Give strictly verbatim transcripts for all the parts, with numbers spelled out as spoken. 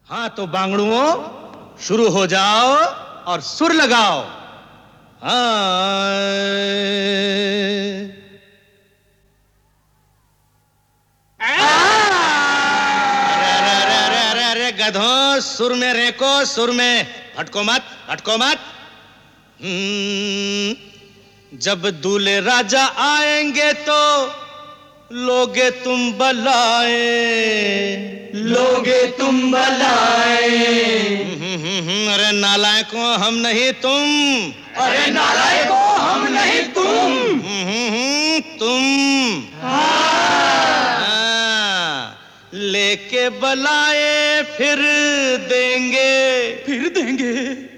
हाँ तो बांगड़ुओं शुरू हो जाओ और सुर लगाओ। हाँ गधों, सुर में रेको, सुर में भटको मत, भटको मत। जब दूल्हे राजा आएंगे तो लोगे तुम बलाए, लोगे तुम बलाए। अरे नालायकों हम नहीं तुम, अरे नालायकों हम नहीं तुम, तुम हाँ। हाँ, लेके बलाए फिर देंगे, फिर देंगे,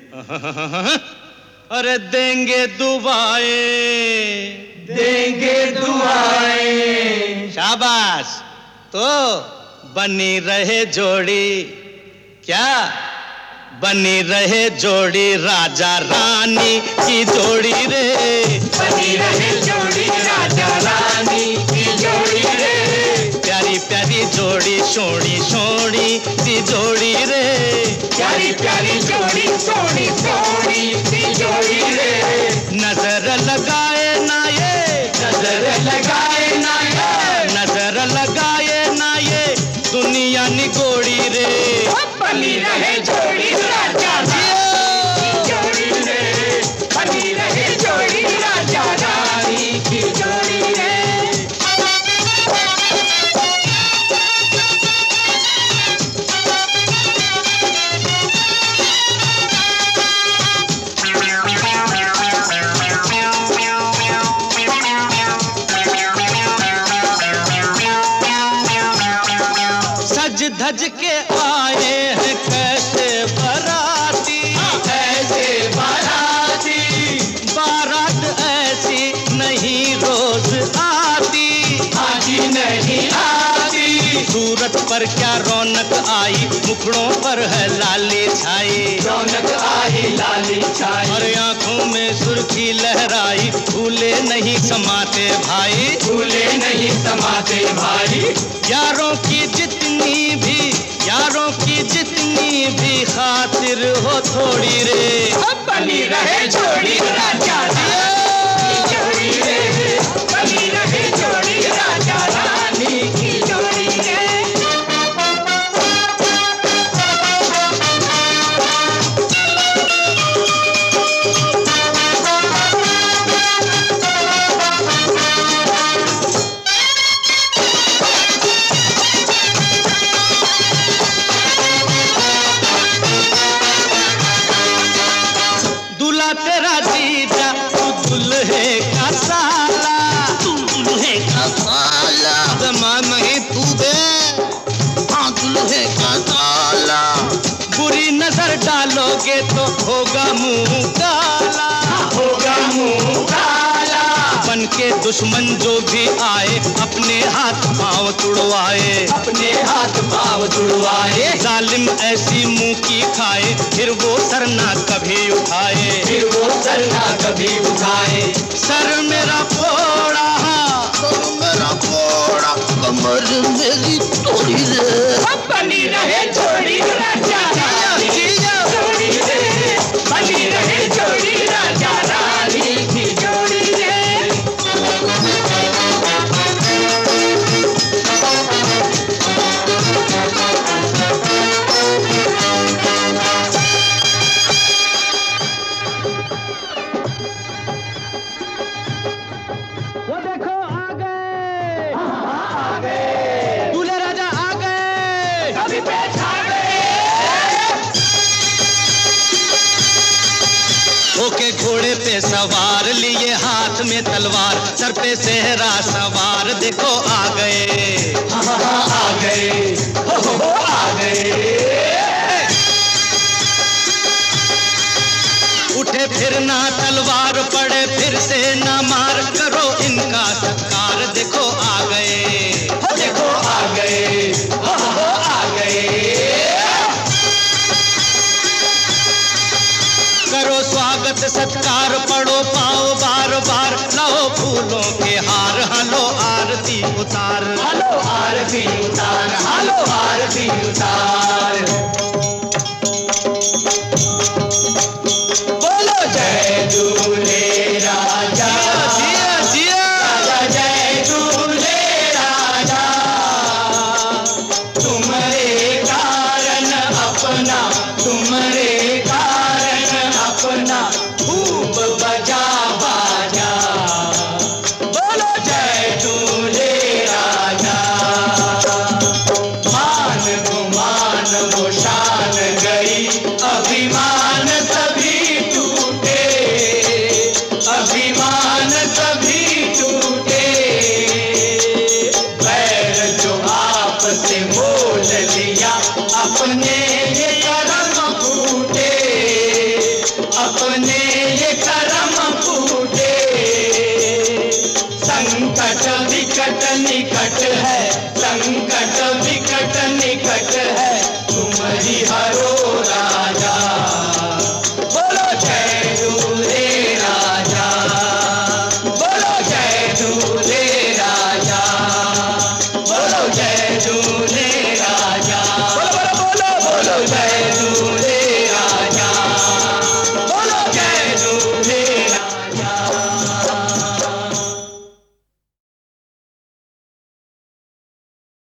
अरे देंगे दुआएं, देंगे दुआएं। शाबाश। तो बनी रहे जोड़ी, क्या बनी रहे जोड़ी, राजा रानी की जोड़ी रे, बनी रहे जोड़ी राजा रानी की जोड़ी रे, प्यारी प्यारी जोड़ी सोनी सोनी सी जोड़ी रे, प्यारी प्यारी जोड़ी सोनी सोनी सी जोड़ी रे। नजर लगाए ना ये, नजर लगाए ना ये, नजर लगाए ना ये दुनिया निगोड़ी रे, बनी रहे जोड़ी राजा रानी की जोड़ी रे, बनी रहे जोड़ी राजा रानी की जोड़ी रे। सज धज के आए हैं कैसे बाराती, कैसे बाराती, बारात ऐसी नहीं रोज आती, आजी नहीं आती। सूरत पर क्या रौनक आई, मुखड़ों पर है लाली छाई, रौनक आई लाली छाई, और आंखों में सुर्खी लहराई, भूले नहीं समाते भाई, भूले नहीं समाते भाई। यारों की जितनी भी, यारों की जितनी भी खातिर हो थोड़ी रे, बनी रहे जोड़ी राजा रानी की जोड़ी रे, बनी रहे जोड़ी राजा रानी की जोड़ी रे। दूल्हा तेरा जीजा तू दुल्हे का साला, तू दुल्हे का साला, जमान नहीं तू दे, हाँ दुल्हे का साला। बुरी नजर डालोगे तो होगा मुंह काला, होगा मुंह काला, बन के दुश्मन जो भी आए अपने हाथ पांव तुड़वाए, अपने हाथ पांव तुड़वाए, जालिम ऐसी मुंह की खाए फिर वो सर ना कभी उठाए, फिर वो सर ना कभी उठाए। सर मेरा फोड़ा, सर मेरा फोड़ा, कमर मेरी तोड़ी रे, बनी रहे जोड़ी राजा रानी की जोड़ी रे, बनी रहे जोड़ी राजा रानी की जोड़ी रे। वो देखो आ गए, आ गए, दूल्हे राजा आ गए, कभी बैठा गए, होके घोड़े पे सवार लिए हाथ में तलवार, सर पे सेहरा सवार देखो आ गए, आ गए, हो हो हो आ गए। उठे फिर ना तलवार पड़े फिर से ना मार, करो इनका सत्कार देखो आ गए, हो देखो आ गए, हो हो हो आ गए। करो स्वागत सत्कार पड़ो पाओ बार बार, लाओ फूलों के हार, हलो आरती उतार, हालो आरती उतार, हालो आरती उतार। अपना तुम्हारे कारण अपना खूब बजा बाजा बोलो जय दूल्हे राजा मान गुमान वो शान गई अभिमान सभी टूटे अभिमान सभी टूटे बैर जो आपसे मोल लिया अपने ये